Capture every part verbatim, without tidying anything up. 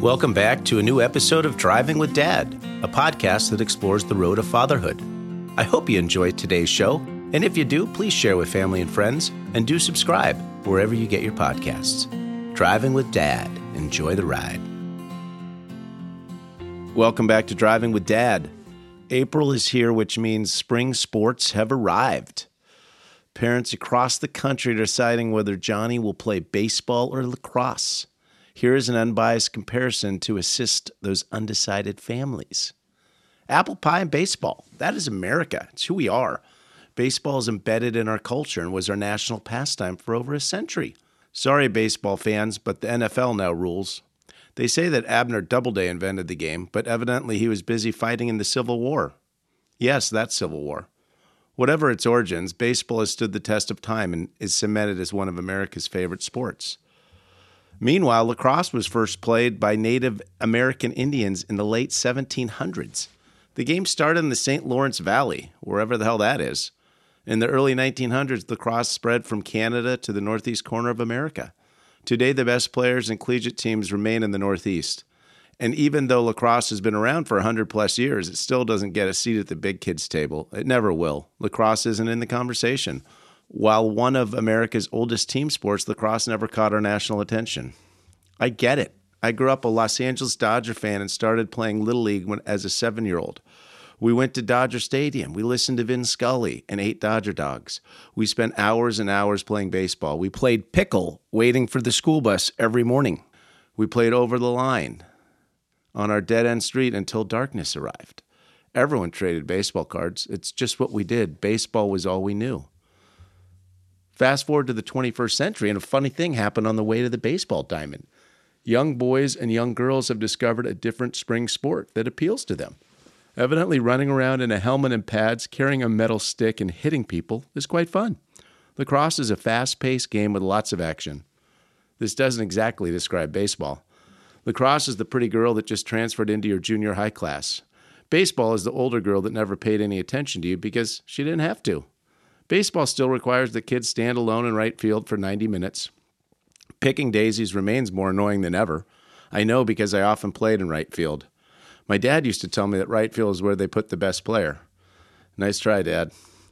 Welcome back to a new episode of Driving with Dad, a podcast that explores the road of fatherhood. I hope you enjoyed today's show, and if you do, please share with family and friends, and do subscribe wherever you get your podcasts. Driving with Dad. Enjoy the ride. Welcome back to Driving with Dad. April is here, which means spring sports have arrived. Parents across the country are deciding whether Johnny will play baseball or lacrosse. Here is an unbiased comparison to assist those undecided families. Apple pie and baseball. That is America. It's who we are. Baseball is embedded in our culture and was our national pastime for over a century. Sorry, baseball fans, but the N F L now rules. They say that Abner Doubleday invented the game, but evidently he was busy fighting in the Civil War. Yes, that Civil War. Whatever its origins, baseball has stood the test of time and is cemented as one of America's favorite sports. Meanwhile, lacrosse was first played by Native American Indians in the late seventeen hundreds. The game started in the Saint Lawrence Valley, wherever the hell that is. In the early nineteen hundreds, lacrosse spread from Canada to the northeast corner of America. Today, the best players and collegiate teams remain in the Northeast. And even though lacrosse has been around for one hundred plus years, it still doesn't get a seat at the big kids' table. It never will. Lacrosse isn't in the conversation. While one of America's oldest team sports, lacrosse never caught our national attention. I get it. I grew up a Los Angeles Dodger fan and started playing Little League when, as a seven-year-old. We went to Dodger Stadium. We listened to Vin Scully and ate Dodger dogs. We spent hours and hours playing baseball. We played pickle, waiting for the school bus every morning. We played over the line on our dead-end street until darkness arrived. Everyone traded baseball cards. It's just what we did. Baseball was all we knew. Fast forward to the twenty-first century, and a funny thing happened on the way to the baseball diamond. Young boys and young girls have discovered a different spring sport that appeals to them. Evidently, running around in a helmet and pads, carrying a metal stick, and hitting people is quite fun. Lacrosse is a fast-paced game with lots of action. This doesn't exactly describe baseball. Lacrosse is the pretty girl that just transferred into your junior high class. Baseball is the older girl that never paid any attention to you because she didn't have to. Baseball still requires that kids stand alone in right field for ninety minutes. Picking daisies remains more annoying than ever. I know because I often played in right field. My dad used to tell me that right field is where they put the best player. Nice try, Dad.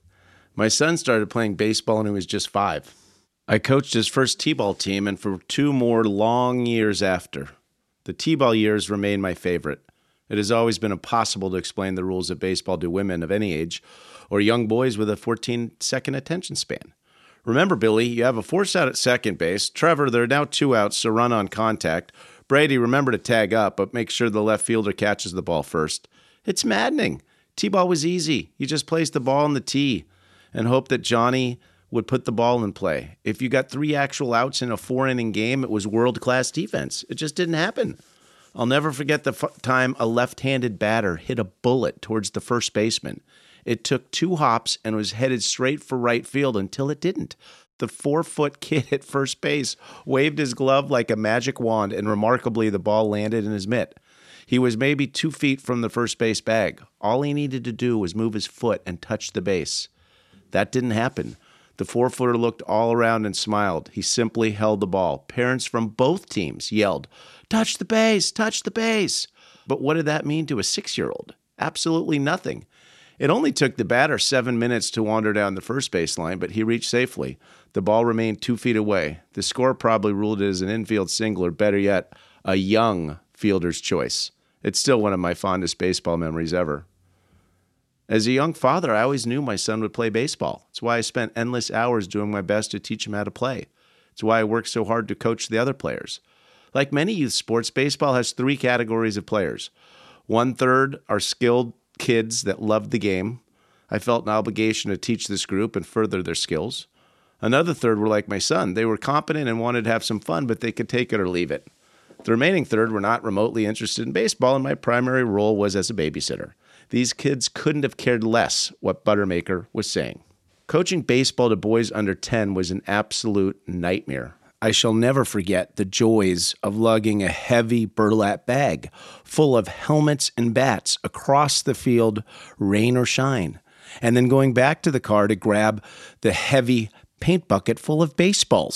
My son started playing baseball when he was just five. I coached his first T-ball team and for two more long years after. The T-ball years remain my favorite. It has always been impossible to explain the rules of baseball to women of any age or young boys with a fourteen-second attention span. Remember, Billy, you have a force out at second base. Trevor, there are now two outs, so run on contact. Brady, remember to tag up, but make sure the left fielder catches the ball first. It's maddening. T-ball was easy. You just placed the ball in the tee and hope that Johnny would put the ball in play. If you got three actual outs in a four-inning game, it was world-class defense. It just didn't happen. I'll never forget the f- time a left-handed batter hit a bullet towards the first baseman. It took two hops and was headed straight for right field until it didn't. The four-foot kid at first base waved his glove like a magic wand, and remarkably, the ball landed in his mitt. He was maybe two feet from the first base bag. All he needed to do was move his foot and touch the base. That didn't happen. The four-footer looked all around and smiled. He simply held the ball. Parents from both teams yelled, "Touch the base! Touch the base!" But what did that mean to a six-year-old? Absolutely nothing. It only took the batter seven minutes to wander down the first baseline, but he reached safely. The ball remained two feet away. The score probably ruled it as an infield single, or better yet, a young fielder's choice. It's still one of my fondest baseball memories ever. As a young father, I always knew my son would play baseball. It's why I spent endless hours doing my best to teach him how to play. It's why I worked so hard to coach the other players. Like many youth sports, baseball has three categories of players. One-third are skilled kids that loved the game. I felt an obligation to teach this group and further their skills. Another third were like my son. They were competent and wanted to have some fun, but they could take it or leave it. The remaining third were not remotely interested in baseball, and my primary role was as a babysitter. These kids couldn't have cared less what Buttermaker was saying. Coaching baseball to boys under ten was an absolute nightmare. I shall never forget the joys of lugging a heavy burlap bag full of helmets and bats across the field, rain or shine, and then going back to the car to grab the heavy paint bucket full of baseballs.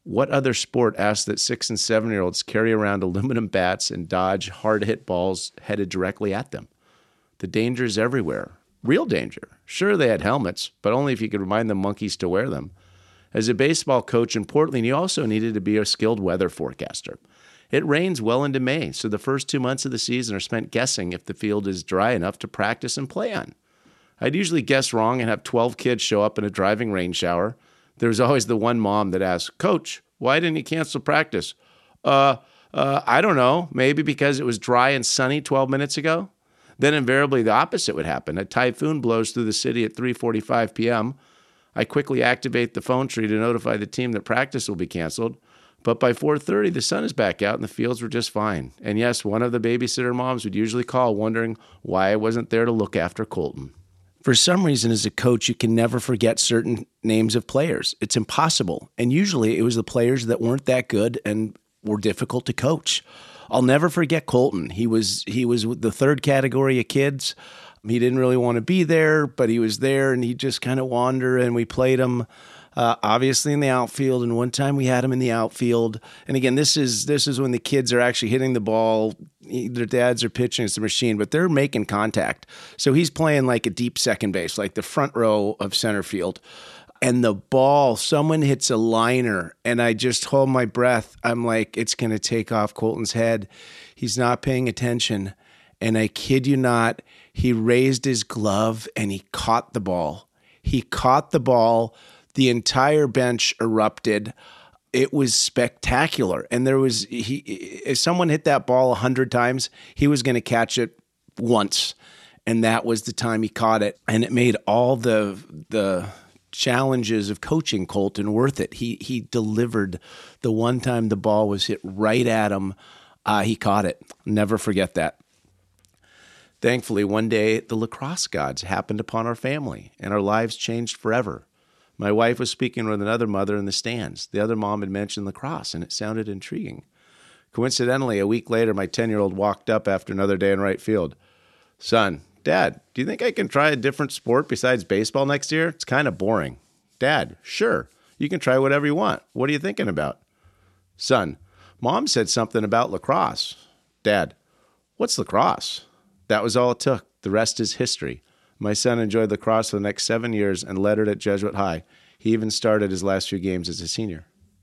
What other sport asks that six and seven-year-olds carry around aluminum bats and dodge hard-hit balls headed directly at them? The danger is everywhere. Real danger. Sure, they had helmets, but only if you could remind the monkeys to wear them. As a baseball coach in Portland, you also needed to be a skilled weather forecaster. It rains well into May, so the first two months of the season are spent guessing if the field is dry enough to practice and play on. I'd usually guess wrong and have twelve kids show up in a driving rain shower. There was always the one mom that asked, "Coach, why didn't you cancel practice?" Uh, uh, I don't know. Maybe because it was dry and sunny twelve minutes ago? Then invariably the opposite would happen. A typhoon blows through the city at three forty-five p.m. I quickly activate the phone tree to notify the team that practice will be canceled. But by four thirty, the sun is back out and the fields were just fine. And yes, one of the babysitter moms would usually call wondering why I wasn't there to look after Colton. For some reason, as a coach, you can never forget certain names of players. It's impossible. And usually it was the players that weren't that good and were difficult to coach. I'll never forget Colton. He was he was the third category of kids. He didn't really want to be there, but he was there, and he just kind of wandered, and we played him uh, obviously in the outfield. And one time we had him in the outfield. And again, this is this is when the kids are actually hitting the ball. Their dads are pitching. It's a machine, but they're making contact. So he's playing like a deep second base, like the front row of center field. And the ball, someone hits a liner, and I just hold my breath. I'm like, it's going to take off Colton's head. He's not paying attention. And I kid you not, he raised his glove and he caught the ball. He caught the ball. The entire bench erupted. It was spectacular. And there was, he, if someone hit that ball a hundred times, he was going to catch it once. And that was the time he caught it. And it made all the, the, challenges of coaching Colton worth it. He he delivered. The one time the ball was hit right at him, uh, he caught it. Never forget that. Thankfully, one day the lacrosse gods happened upon our family, and our lives changed forever. My wife was speaking with another mother in the stands. The other mom had mentioned lacrosse, and it sounded intriguing. Coincidentally, a week later, my ten-year-old walked up after another day in right field. "Son, Dad, do you think I can try a different sport besides baseball next year? It's kind of boring." "Dad, sure. You can try whatever you want. What are you thinking about?" "Son, Mom said something about lacrosse." "Dad, what's lacrosse?" That was all it took. The rest is history. My son enjoyed lacrosse for the next seven years and lettered at Jesuit High. He even started his last few games as a senior.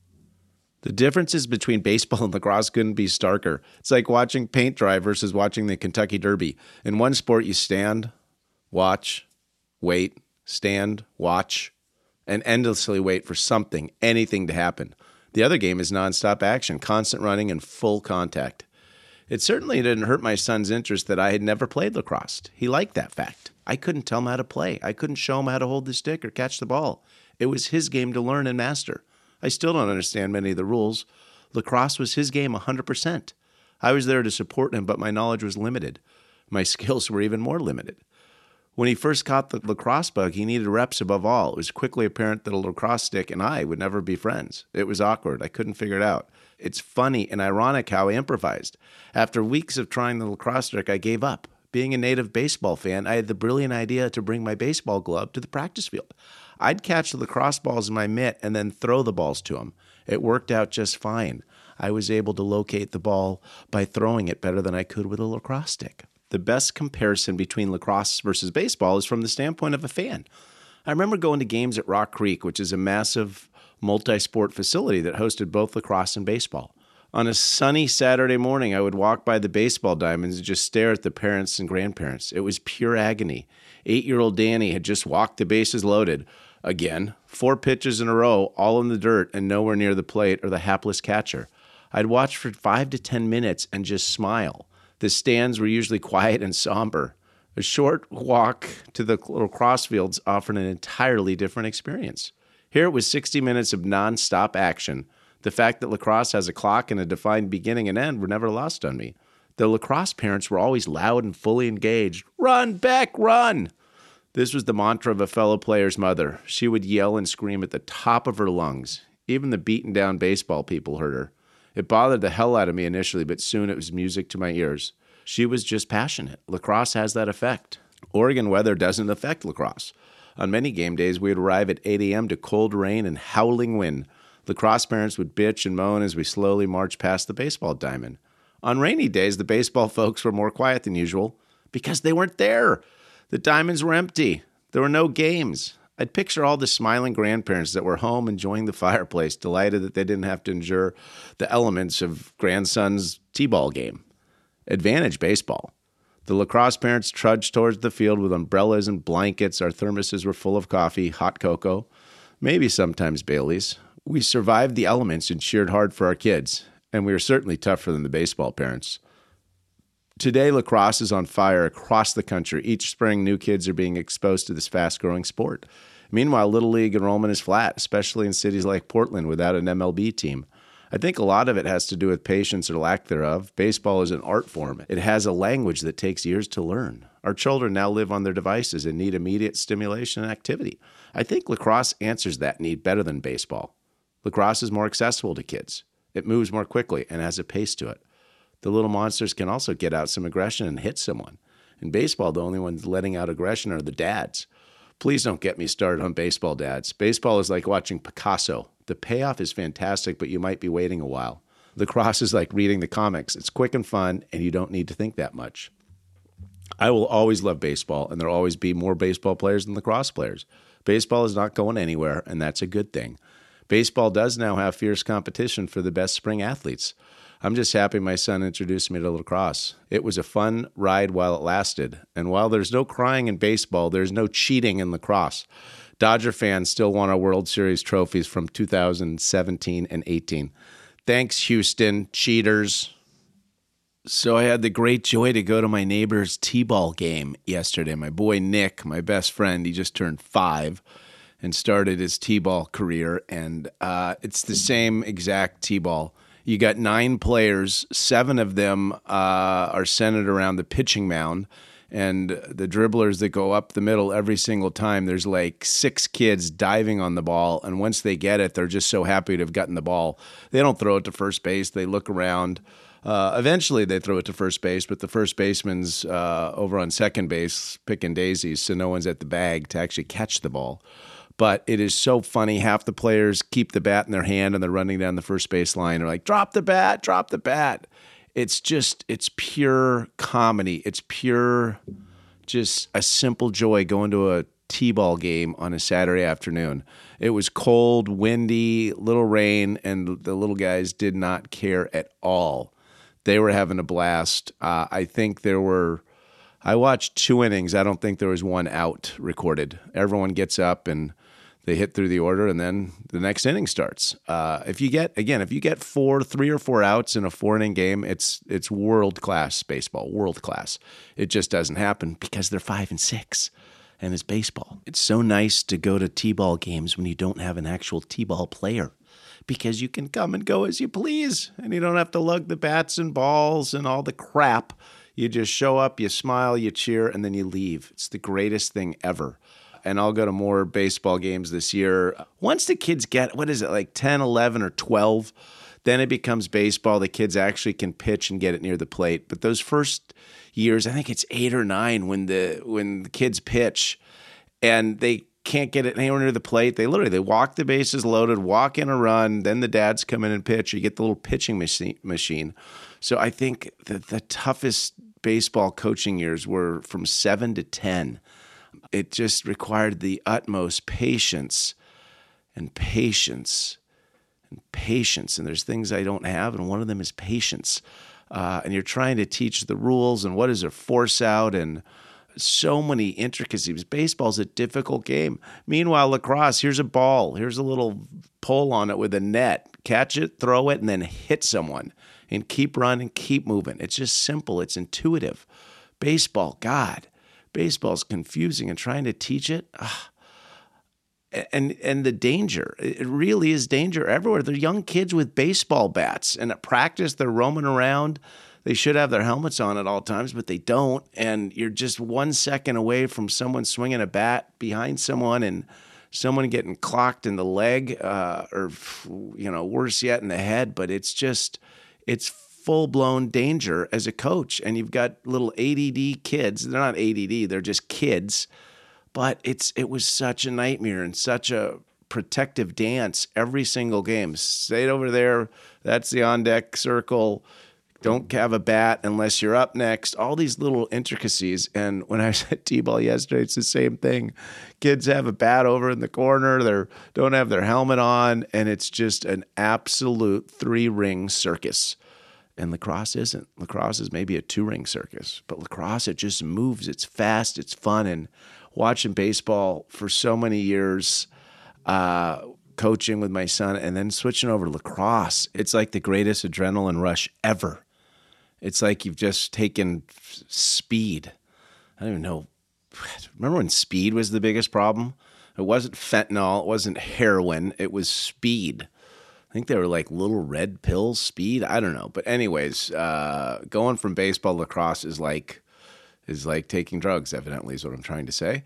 The differences between baseball and lacrosse couldn't be starker. It's like watching paint dry versus watching the Kentucky Derby. In one sport, you stand, watch, wait, stand, watch, and endlessly wait for something, anything to happen. The other game is nonstop action, constant running, and full contact. It certainly didn't hurt my son's interest that I had never played lacrosse. He liked that fact. I couldn't tell him how to play. I couldn't show him how to hold the stick or catch the ball. It was his game to learn and master. I still don't understand many of the rules. Lacrosse was his game one hundred percent. I was there to support him, but my knowledge was limited. My skills were even more limited. When he first caught the lacrosse bug, he needed reps above all. It was quickly apparent that a lacrosse stick and I would never be friends. It was awkward. I couldn't figure it out. It's funny and ironic how I improvised. After weeks of trying the lacrosse stick, I gave up. Being a native baseball fan, I had the brilliant idea to bring my baseball glove to the practice field. I'd catch the lacrosse balls in my mitt and then throw the balls to him. It worked out just fine. I was able to locate the ball by throwing it better than I could with a lacrosse stick. The best comparison between lacrosse versus baseball is from the standpoint of a fan. I remember going to games at Rock Creek, which is a massive multi-sport facility that hosted both lacrosse and baseball. On a sunny Saturday morning, I would walk by the baseball diamonds and just stare at the parents and grandparents. It was pure agony. Eight-year-old Danny had just walked the bases loaded. Again, four pitches in a row, all in the dirt and nowhere near the plate or the hapless catcher. I'd watch for five to ten minutes and just smile. The stands were usually quiet and somber. A short walk to the lacrosse fields offered an entirely different experience. Here it was sixty minutes of nonstop action. The fact that lacrosse has a clock and a defined beginning and end were never lost on me. The lacrosse parents were always loud and fully engaged. "Run, Beck, run!" This was the mantra of a fellow player's mother. She would yell and scream at the top of her lungs. Even the beaten-down baseball people heard her. It bothered the hell out of me initially, but soon it was music to my ears. She was just passionate. Lacrosse has that effect. Oregon weather doesn't affect lacrosse. On many game days, we would arrive at eight a.m. to cold rain and howling wind. Lacrosse parents would bitch and moan as we slowly marched past the baseball diamond. On rainy days, the baseball folks were more quiet than usual because they weren't there. The diamonds were empty. There were no games. I'd picture all the smiling grandparents that were home enjoying the fireplace, delighted that they didn't have to endure the elements of grandson's t-ball game. Advantage baseball. The lacrosse parents trudged towards the field with umbrellas and blankets. Our thermoses were full of coffee, hot cocoa, maybe sometimes Bailey's. We survived the elements and cheered hard for our kids, and we were certainly tougher than the baseball parents. Today, lacrosse is on fire across the country. Each spring, new kids are being exposed to this fast-growing sport. Meanwhile, Little League enrollment is flat, especially in cities like Portland without an M L B team. I think a lot of it has to do with patience or lack thereof. Baseball is an art form. It has a language that takes years to learn. Our children now live on their devices and need immediate stimulation and activity. I think lacrosse answers that need better than baseball. Lacrosse is more accessible to kids. It moves more quickly and has a pace to it. The little monsters can also get out some aggression and hit someone. In baseball, the only ones letting out aggression are the dads. Please don't get me started on baseball dads. Baseball is like watching Picasso. The payoff is fantastic, but you might be waiting a while. Lacrosse is like reading the comics. It's quick and fun, and you don't need to think that much. I will always love baseball, and there will always be more baseball players than lacrosse players. Baseball is not going anywhere, and that's a good thing. Baseball does now have fierce competition for the best spring athletes. I'm just happy my son introduced me to lacrosse. It was a fun ride while it lasted. And while there's no crying in baseball, there's no cheating in lacrosse. Dodger fans still won our World Series trophies from two thousand seventeen and eighteen. Thanks, Houston, cheaters. So I had the great joy to go to my neighbor's t-ball game yesterday. My boy Nick, my best friend, he just turned five and started his t-ball career. And uh, it's the same exact t-ball. You got nine players. Seven of them uh, are centered around the pitching mound. And the dribblers that go up the middle every single time, there's like six kids diving on the ball. And once they get it, they're just so happy to have gotten the ball. They don't throw it to first base. They look around. Uh, eventually, they throw it to first base, but the first baseman's uh, over on second base picking daisies, so no one's at the bag to actually catch the ball. But it is so funny. Half the players keep the bat in their hand and they're running down the first base line. They're like, drop the bat, drop the bat. It's just, it's pure comedy. It's pure, just a simple joy going to a t-ball game on a Saturday afternoon. It was cold, windy, little rain, and the little guys did not care at all. They were having a blast. Uh, I think there were, I watched two innings. I don't think there was one out recorded. Everyone gets up and they hit through the order, and then the next inning starts. Uh, if you get, again, if you get four, three or four outs in a four-inning game, it's it's world-class baseball, world-class. It just doesn't happen because they're five and six, and it's baseball. It's so nice to go to t-ball games when you don't have an actual t-ball player because you can come and go as you please, and you don't have to lug the bats and balls and all the crap. You just show up, you smile, you cheer, and then you leave. It's the greatest thing ever. And I'll go to more baseball games this year. Once the kids get, what is it, like ten, eleven, or twelve, then it becomes baseball. The kids actually can pitch and get it near the plate. But those first years, I think it's eight or nine when the when the kids pitch and they can't get it anywhere near the plate. They literally, they walk the bases loaded, walk in a run, then the dads come in and pitch. You get the little pitching machine. So I think that the toughest baseball coaching years were from seven to ten. It just required the utmost patience and patience and patience. And there's things I don't have, and one of them is patience. Uh, and you're trying to teach the rules and what is a force out and so many intricacies. Baseball's a difficult game. Meanwhile, lacrosse, here's a ball. Here's a little pole on it with a net. Catch it, throw it, and then hit someone. And keep running, keep moving. It's just simple. It's intuitive. Baseball, God. Baseball's confusing, and trying to teach it, ah. and and the danger. It really is danger everywhere. They're young kids with baseball bats, and at practice they're roaming around. They should have their helmets on at all times, but they don't, and you're just one second away from someone swinging a bat behind someone and someone getting clocked in the leg, uh, or, you know, worse yet, in the head. But it's just, it's full-blown danger as a coach, and you've got little A D D kids. They're not A D D, they're just kids, but it's it was such a nightmare and such a protective dance every single game. Stay over there. That's the on-deck circle. Don't have a bat unless you're up next. All these little intricacies. And when I was at T-ball yesterday, it's the same thing. Kids have a bat over in the corner. They don't have their helmet on. And it's just an absolute three-ring circus. And lacrosse isn't. Lacrosse is maybe a two-ring circus. But lacrosse, it just moves. It's fast. It's fun. And watching baseball for so many years, uh, coaching with my son, and then switching over to lacrosse, it's like the greatest adrenaline rush ever. It's like you've just taken speed. I don't even know. Remember when speed was the biggest problem? It wasn't fentanyl. It wasn't heroin. It was speed. I think they were like little red pills, speed. I don't know. But anyways, uh, going from baseball to lacrosse is like is like taking drugs, evidently, is what I'm trying to say.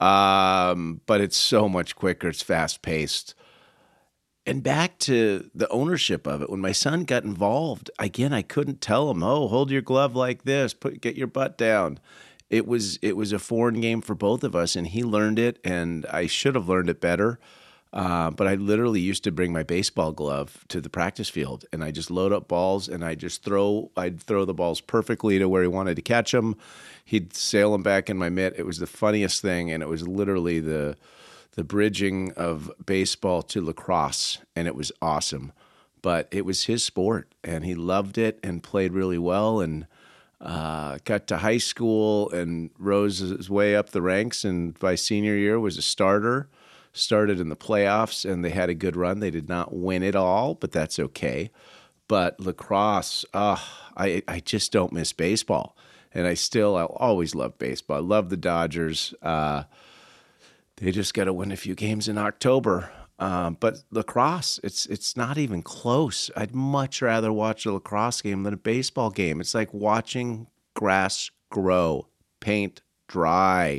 Um, but it's so much quicker. It's fast-paced. And back to the ownership of it. When my son got involved, again, I couldn't tell him, oh, hold your glove like this, put get your butt down. It was it was a foreign game for both of us, and he learned it, and I should have learned it better. Uh, but I literally used to bring my baseball glove to the practice field, and I just load up balls, and I just throw. I'd throw the balls perfectly to where he wanted to catch them. He'd sail them back in my mitt. It was the funniest thing, and it was literally the the bridging of baseball to lacrosse, and it was awesome. But it was his sport, and he loved it and played really well, and uh, got to high school and rose his way up the ranks, and by senior year was a starter. Started in the playoffs, and they had a good run. They did not win it all, but that's okay. But lacrosse, uh, I I just don't miss baseball. And I still, I'll always love baseball. I love the Dodgers. Uh, they just got to win a few games in October. Um, but lacrosse, it's it's not even close. I'd much rather watch a lacrosse game than a baseball game. It's like watching grass grow, paint dry,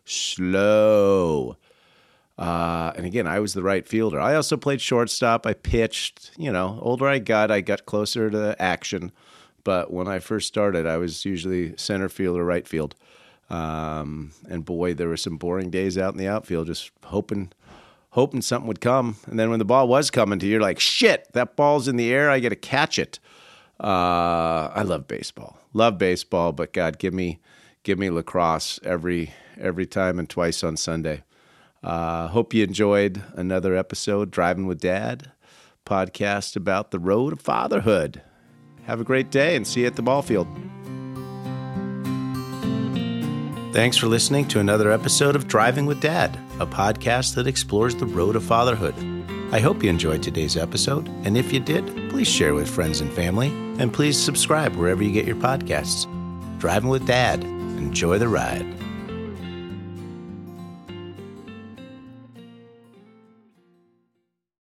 slow. Uh, and again, I was the right fielder. I also played shortstop. I pitched. You know, older I got, I got closer to action. But when I first started, I was usually center field or right field. Um, and boy, there were some boring days out in the outfield, just hoping, hoping something would come. And then when the ball was coming to you, you're like, shit, that ball's in the air. I got to catch it. Uh, I love baseball. Love baseball, but God, give me, give me lacrosse every every time and twice on Sunday. Uh, hope you enjoyed another episode, Driving with Dad, podcast about the road of fatherhood. Have a great day and see you at the ball field. Thanks for listening to another episode of Driving with Dad, a podcast that explores the road of fatherhood. I hope you enjoyed today's episode, and if you did, please share with friends and family, and please subscribe wherever you get your podcasts. Driving with Dad. Enjoy the ride.